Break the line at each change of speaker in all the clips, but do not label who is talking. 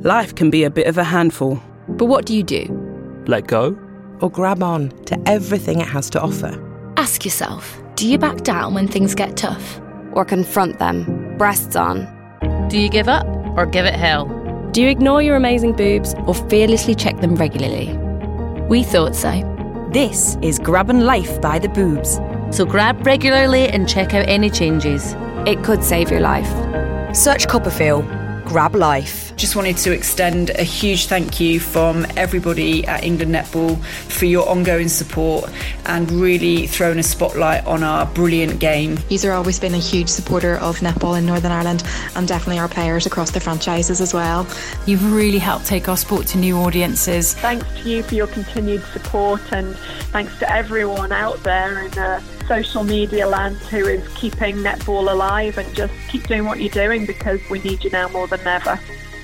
life can be a bit of a handful.
But what do you do?
Let go?
Or grab on to everything it has to offer?
Ask yourself, do you back down when things get tough?
Or confront them, breasts on?
Do you give up or give it hell?
Do you ignore your amazing boobs
Or fearlessly check them regularly? We thought so.
This is Grabbing Life by the Boobs.
So grab regularly and check out any changes.
It could save your life.
Search Copperfield. Grab Life.
Just wanted to extend a huge thank you from everybody at England Netball for your ongoing support and really throwing a spotlight on our brilliant game.
You've always been a huge supporter of netball in Northern Ireland and definitely our players across the franchises as well.
You've really helped take our sport to new audiences.
Thanks to you for your continued support, and thanks to everyone out there in social media land who is keeping netball alive, and just keep doing what you're doing because we need you now more than ever.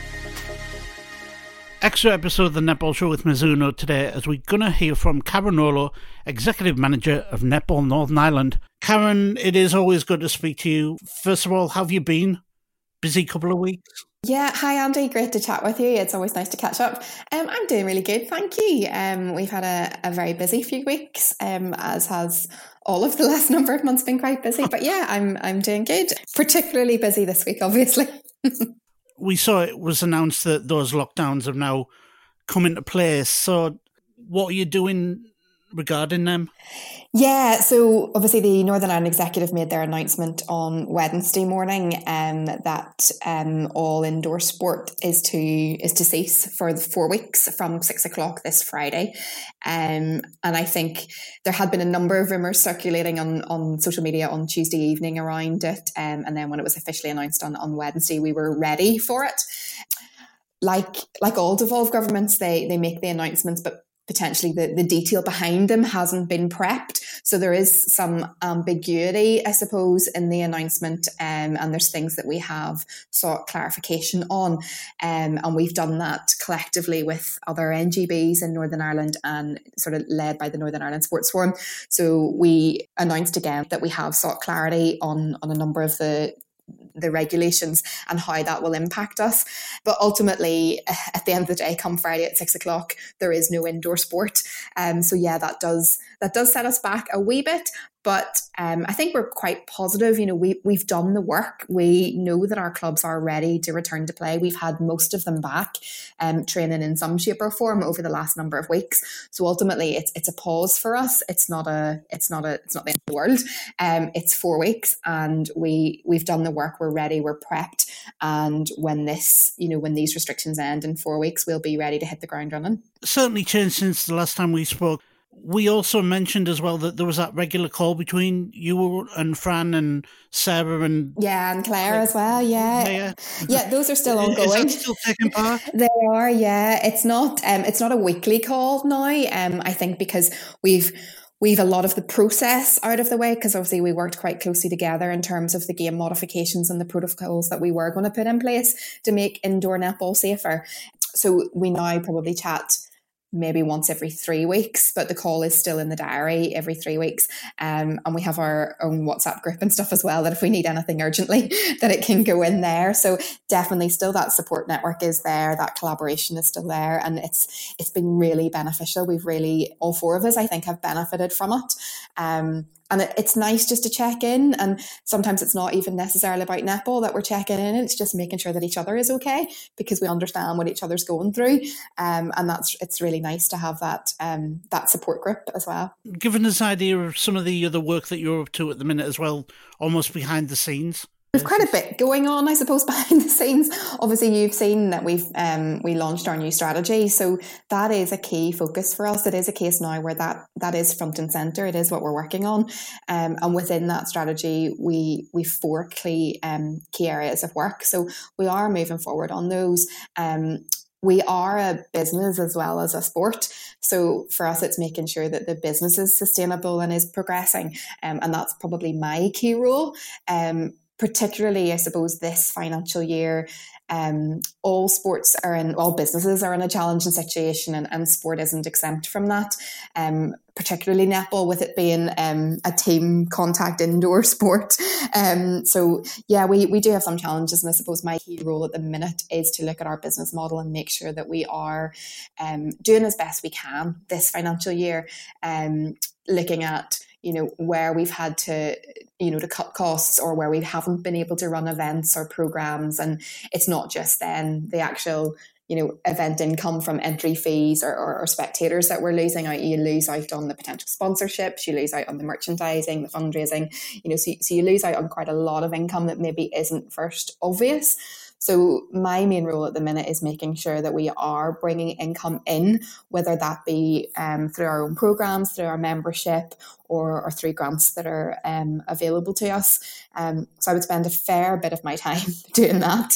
Extra episode of the Netball Show with Mizuno today, as we're going to hear from Karen Rolo, Executive Manager of Netball Northern Ireland. Karen, it is always good to speak to you. First of all, how have you been? Busy couple of weeks?
Yeah, hi Andy, great to chat with you. It's always nice to catch up. I'm doing really good, thank you. We've had a very busy few weeks, as has all of the last number of months been quite busy. But yeah, I'm doing good. Particularly busy this week, obviously.
We saw it was announced that those lockdowns have now come into place. So what are you doing regarding them?
Yeah, so obviously the Northern Ireland Executive made their announcement on Wednesday morning that all indoor sport is to cease for 4 weeks from 6 o'clock this Friday. And I think there had been a number of rumours circulating on social media on Tuesday evening around it. And then when it was officially announced on Wednesday, we were ready for it. Like all devolved governments, they make the announcements, but potentially the detail behind them hasn't been prepped. So there is some ambiguity, I suppose, in the announcement, and there's things that we have sought clarification on. And we've done that collectively with other NGBs in Northern Ireland and sort of led by the Northern Ireland Sports Forum. So we announced again that we have sought clarity on a number of the regulations and how that will impact us. But ultimately, at the end of the day, come Friday at 6 o'clock, there is no indoor sport. So yeah, that does set us back a wee bit. But I think we're quite positive. You know, we've done the work. We know that our clubs are ready to return to play. We've had most of them back, training in some shape or form over the last number of weeks. So ultimately, it's a pause for us. It's not the end of the world. It's 4 weeks, and we've done the work. We're ready. We're prepped. And when these restrictions end in 4 weeks, we'll be ready to hit the ground running.
Certainly changed since the last time we spoke. We also mentioned as well that there was that regular call between you and Fran and Sarah and
Claire as well. Yeah, those are still ongoing.
Is that still taking part?
They are. Yeah, it's not a weekly call now. I think because we've a lot of the process out of the way, because obviously we worked quite closely together in terms of the game modifications and the protocols that we were going to put in place to make indoor netball safer. So we now probably chat maybe once every 3 weeks, but the call is still in the diary every 3 weeks. And we have our own WhatsApp group and stuff as well, that if we need anything urgently, that it can go in there. So definitely still that support network is there, that collaboration is still there, and it's been really beneficial. We've really, all four of us, I think, have benefited from it. And it's nice just to check in, and sometimes it's not even necessarily about netball that we're checking in. It's just making sure that each other is okay, because we understand what each other's going through, and it's really nice to have that support group as well.
Given us an idea of some of the other work that you're up to at the minute as well, almost behind the scenes.
We've quite a bit going on, I suppose, behind the scenes. Obviously, you've seen that we launched our new strategy, so that is a key focus for us. It is a case now where that is front and centre. It is what we're working on, and within that strategy, we've 4 key areas of work. So we are moving forward on those. We are a business as well as a sport. So for us, it's making sure that the business is sustainable and is progressing, and that's probably my key role. particularly, I suppose, this financial year, all businesses are in a challenging situation, and sport isn't exempt from that. Particularly netball, with it being a team contact indoor sport. So yeah, we do have some challenges, and I suppose my key role at the minute is to look at our business model and make sure that we are doing as best we can this financial year, looking at where we've had to cut costs, or where we haven't been able to run events or programs. And it's not just then the actual event income from entry fees or spectators that we're losing out. You lose out on the potential sponsorships, you lose out on the merchandising, the fundraising, so you lose out on quite a lot of income that maybe isn't first obvious. So my main role at the minute is making sure that we are bringing income in, whether that be through our own programs, through our membership, or through grants that are available to us. So I would spend a fair bit of my time doing that.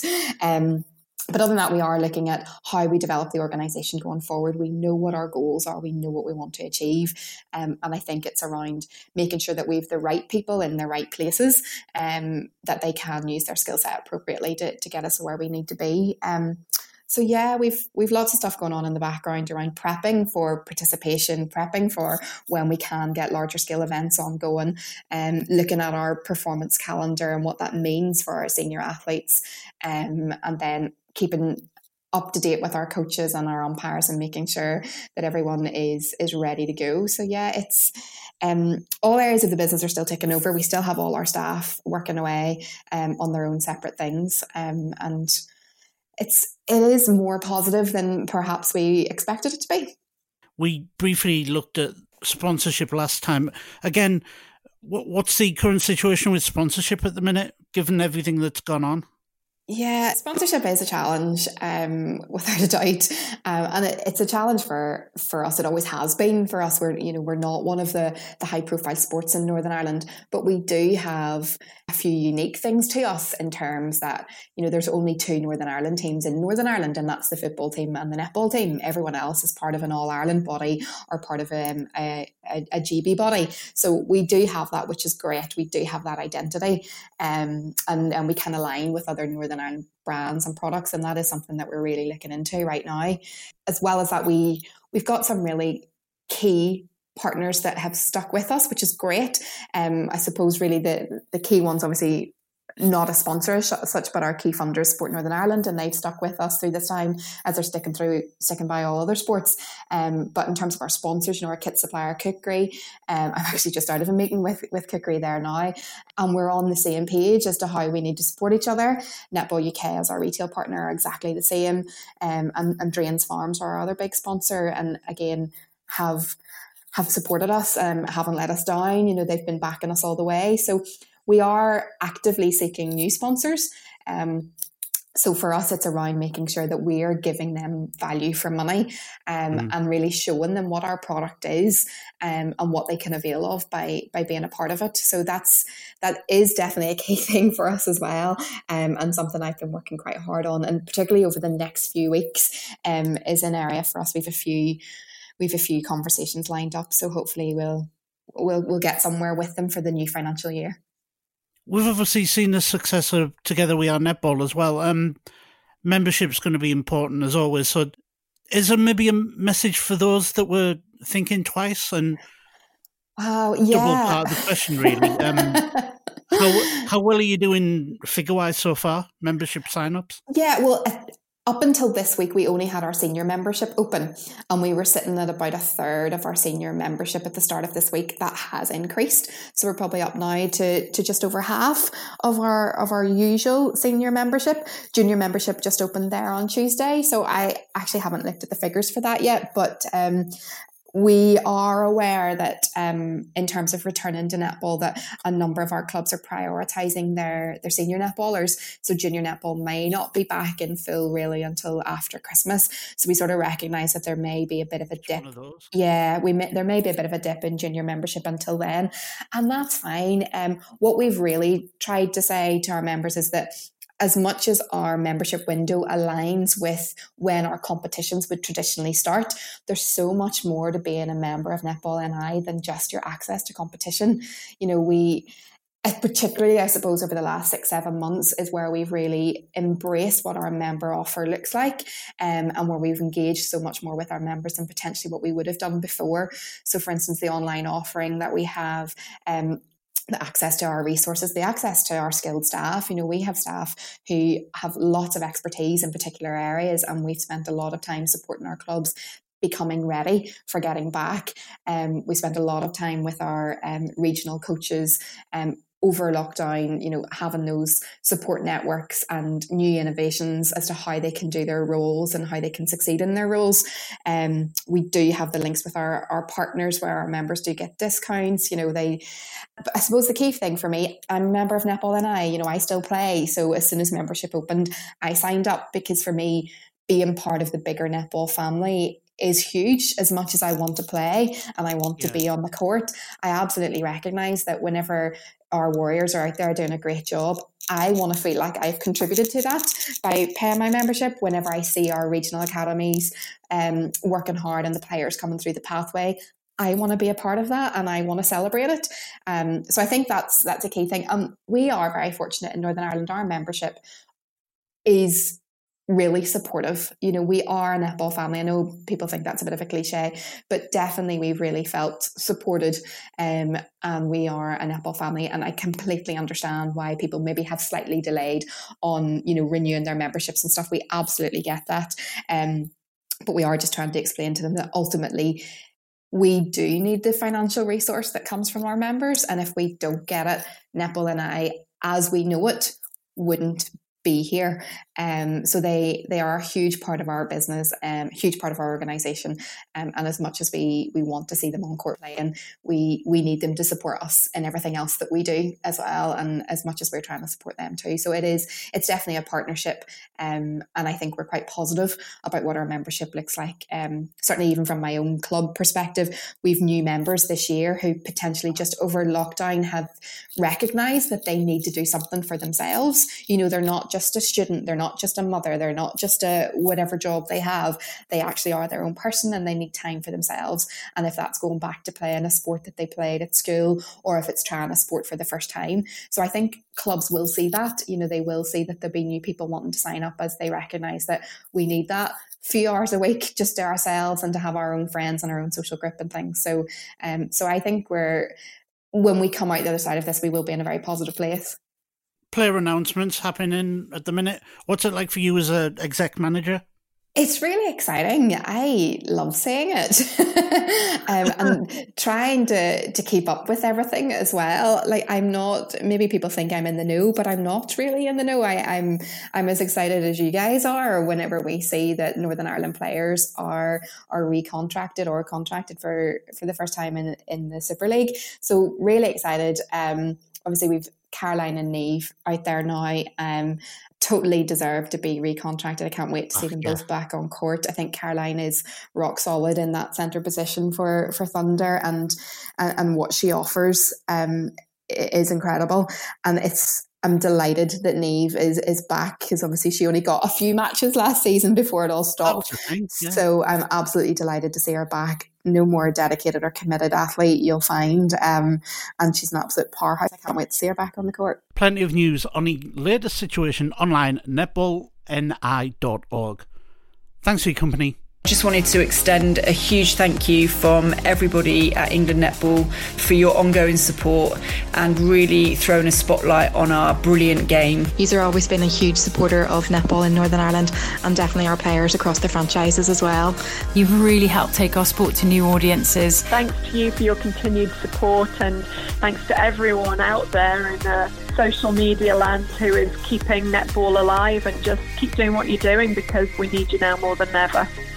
But other than that, we are looking at how we develop the organisation going forward. We know what our goals are. We know what we want to achieve. And I think it's around making sure that we have the right people in the right places, that they can use their skill set appropriately to get us where we need to be. So yeah, we've lots of stuff going on in the background around prepping for participation, prepping for when we can get larger scale events ongoing, and looking at our performance calendar and what that means for our senior athletes, and then keeping up to date with our coaches and our umpires and making sure that everyone is ready to go. So yeah, it's all areas of the business are still taking over. We still have all our staff working away on their own separate things, and it is more positive than perhaps we expected it to be.
We briefly looked at sponsorship last time. Again, what's the current situation with sponsorship at the minute, given everything that's gone on?
Yeah, sponsorship is a challenge, without a doubt, and it's a challenge for us. It always has been for us. We're not one of the high profile sports in Northern Ireland, but we do have a few unique things to us in terms that there's only 2 Northern Ireland teams in Northern Ireland, and that's the football team and the netball team. Everyone else is part of an All Ireland body or part of a GB body. So we do have that, which is great. We do have that identity, and we can align with other Northern Ireland brands and products, and that is something that we're really looking into right now. As well as that, we've got some really key partners that have stuck with us, which is great. I suppose really the key ones, obviously not a sponsor as such, but our key funders, Sport Northern Ireland, and they've stuck with us through this time as they're sticking by all other sports. But in terms of our sponsors, our kit supplier Kukri, I'm actually just out of a meeting with Kukri there now, and we're on the same page as to how we need to support each other. Netball UK as our retail partner are exactly the same, and Drains Farms are our other big sponsor, and again have supported us, haven't let us down. They've been backing us all the way. So we are actively seeking new sponsors. So for us, it's around making sure that we are giving them value for money, and really showing them what our product is, and what they can avail of by being a part of it. So that is definitely a key thing for us as well, and something I've been working quite hard on, and particularly over the next few weeks is an area for us. We've a few conversations lined up, so hopefully we'll get somewhere with them for the new financial year.
We've obviously seen the success of Together We Are Netball as well. Membership's going to be important as always. So is there maybe a message for those that were thinking twice? And
wow, yeah.
Double part of the question, really. How well are you doing figure-wise so far, membership sign-ups?
Yeah, well, up until this week, we only had our senior membership open, and we were sitting at about 1/3 of our senior membership at the start of this week. That has increased, so we're probably up now to just over half of our usual senior membership. Junior membership just opened there on Tuesday, so I actually haven't looked at the figures for that yet, but we are aware that in terms of returning to netball, that a number of our clubs are prioritising their senior netballers. So junior netball may not be back in full really until after Christmas. So we sort of recognise that there may be a bit of a dip. Yeah, there may be a bit of a dip in junior membership until then, and that's fine. What we've really tried to say to our members is that as much as our membership window aligns with when our competitions would traditionally start, there's so much more to being a member of Netball NI than just your access to competition. particularly, I suppose, over the last 6-7 months is where we've really embraced what our member offer looks like, and where we've engaged so much more with our members than potentially what we would have done before. So, for instance, the online offering that we have, the access to our resources, the access to our skilled staff. You know, we have staff who have lots of expertise in particular areas, and we've spent a lot of time supporting our clubs becoming ready for getting back. We spent a lot of time with our regional coaches over lockdown, you know, having those support networks and new innovations as to how they can do their roles and how they can succeed in their roles. We do have the links with our partners where our members do get discounts. You know, I suppose the key thing for me, I'm a member of Netball NI, you know, I still play. So as soon as membership opened, I signed up, because for me, being part of the bigger netball family is huge. As much as I want to play and I want to be on the court, I absolutely recognise that whenever our warriors are out there doing a great job, I want to feel like I've contributed to that by paying my membership. Whenever I see our regional academies working hard and the players coming through the pathway, I want to be a part of that and I want to celebrate it. So I think that's a key thing. We are very fortunate in Northern Ireland. Our membership is really supportive. You know, we are a netball family. I know people think that's a bit of a cliche, but definitely we've really felt supported, and we are a netball family. And I completely understand why people maybe have slightly delayed on, you know, renewing their memberships and stuff. We absolutely get that. But we are just trying to explain to them that ultimately we do need the financial resource that comes from our members. And if we don't get it, Netball NI, as we know it, wouldn't be here. So they are a huge part of our business, huge part of our organisation, and as much as we want to see them on court playing, we need them to support us in everything else that we do as well, and as much as we're trying to support them too. So it's definitely a partnership, and I think we're quite positive about what our membership looks like. Certainly even from my own club perspective, we've new members this year who potentially just over lockdown have recognised that they need to do something for themselves. You know, they're not just a student, they're not just a mother, they're not just a whatever job they have. They actually are their own person and they need time for themselves. And if that's going back to playing a sport that they played at school, or if it's trying a sport for the first time. So I think clubs will see that, you know, they will see that there'll be new people wanting to sign up as they recognise that we need that few hours a week just to ourselves and to have our own friends and our own social group and things. So I think when we come out the other side of this, we will be in a very positive place.
Player announcements happening at the minute. What's it like for you as an exec manager?
It's really exciting. I love saying it and trying to keep up with everything as well. Like, I'm not, maybe people think I'm in the know, but I'm not really in the know. I'm as excited as you guys are whenever we see that Northern Ireland players are recontracted or contracted for the first time in the Super League. So really excited. Obviously we've Caroline and Niamh out there now, totally deserve to be recontracted. I can't wait to see them both back on court. I think Caroline is rock solid in that centre position for Thunder, and what she offers is incredible. And I'm delighted that Niamh is back, because obviously she only got a few matches last season before it all stopped. So I'm absolutely delighted to see her back. No more dedicated or committed athlete you'll find, and she's an absolute powerhouse. I can't wait to see her back on the court.
Plenty of news on the latest situation online, netballni.org. Thanks for your company.
Just wanted to extend a huge thank you from everybody at England Netball for your ongoing support and really throwing a spotlight on our brilliant game.
You've always been a huge supporter of netball in Northern Ireland, and definitely our players across the franchises as well.
You've really helped take our sport to new audiences.
Thanks to you for your continued support, and thanks to everyone out there in social media land who is keeping netball alive, and just keep doing what you're doing, because we need you now more than ever.